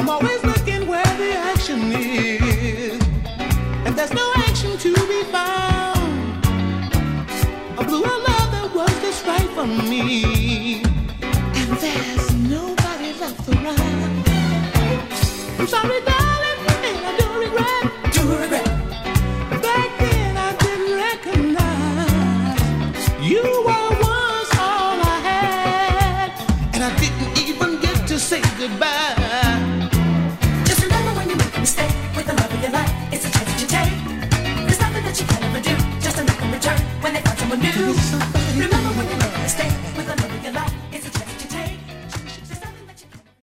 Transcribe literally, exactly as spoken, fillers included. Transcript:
I'm always looking where the action is, and there's no action to be found. A blue love that was just right for me, and there's nobody left around. I'm sorry, darling, and I do regret, do regret. Back then I didn't recognize you were once all I had, and I didn't even get to say goodbye.